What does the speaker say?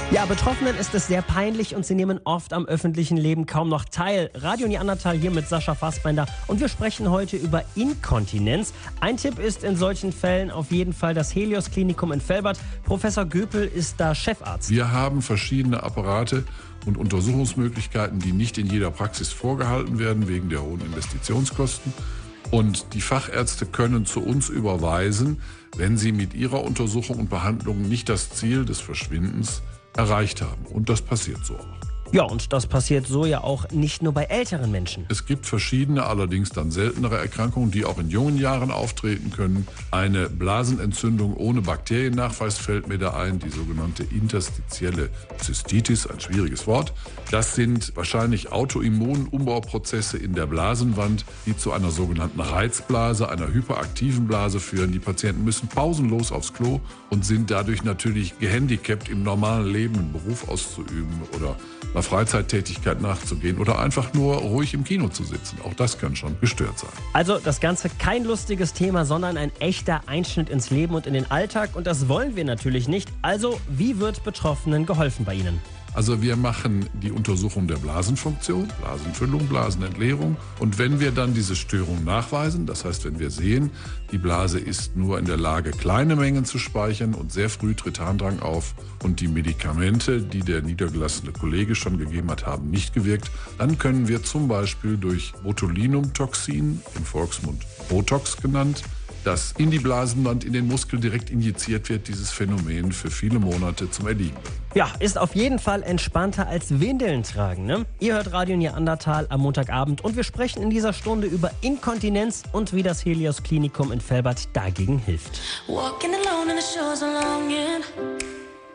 Ja, Betroffenen ist es sehr peinlich und sie nehmen oft am öffentlichen Leben kaum noch teil. Radio Neandertal hier mit Sascha Fassbender und wir sprechen heute über Inkontinenz. Ein Tipp ist in solchen Fällen auf jeden Fall das Helios Klinikum in Velbert. Professor Göpel ist da Chefarzt. Wir haben verschiedene Apparate und Untersuchungsmöglichkeiten, die nicht in jeder Praxis vorgehalten werden wegen der hohen Investitionskosten. Und die Fachärzte können zu uns überweisen, wenn sie mit ihrer Untersuchung und Behandlung nicht das Ziel des Verschwindens erreicht haben. Und das passiert so auch. Ja, und das passiert so ja auch nicht nur bei älteren Menschen. Es gibt verschiedene, allerdings dann seltenere Erkrankungen, die auch in jungen Jahren auftreten können. Eine Blasenentzündung ohne Bakteriennachweis fällt mir da ein, die sogenannte interstitielle Zystitis, ein schwieriges Wort. Das sind wahrscheinlich Autoimmunumbauprozesse in der Blasenwand, die zu einer sogenannten Reizblase, einer hyperaktiven Blase führen. Die Patienten müssen pausenlos aufs Klo und sind dadurch natürlich gehandicapt, im normalen Leben einen Beruf auszuüben oder einer Freizeittätigkeit nachzugehen oder einfach nur ruhig im Kino zu sitzen. Auch das kann schon gestört sein. Also das Ganze kein lustiges Thema, sondern ein echter Einschnitt ins Leben und in den Alltag. Und das wollen wir natürlich nicht. Also wie wird Betroffenen geholfen bei Ihnen? Also wir machen die Untersuchung der Blasenfunktion, Blasenfüllung, Blasenentleerung. Und wenn wir dann diese Störung nachweisen, das heißt, wenn wir sehen, die Blase ist nur in der Lage, kleine Mengen zu speichern und sehr früh tritt Harndrang auf und die Medikamente, die der niedergelassene Kollege schon gegeben hat, haben nicht gewirkt, dann können wir zum Beispiel durch Botulinumtoxin, im Volksmund Botox genannt, das in die Blasenwand, in den Muskel direkt injiziert wird, dieses Phänomen für viele Monate zum Erliegen bringen. Ja, ist auf jeden Fall entspannter als Windeln tragen, ne? Ihr hört Radio Neandertal am Montagabend und wir sprechen in dieser Stunde über Inkontinenz und wie das Helios Klinikum in Velbert dagegen hilft. Walking alone and the shores are longing.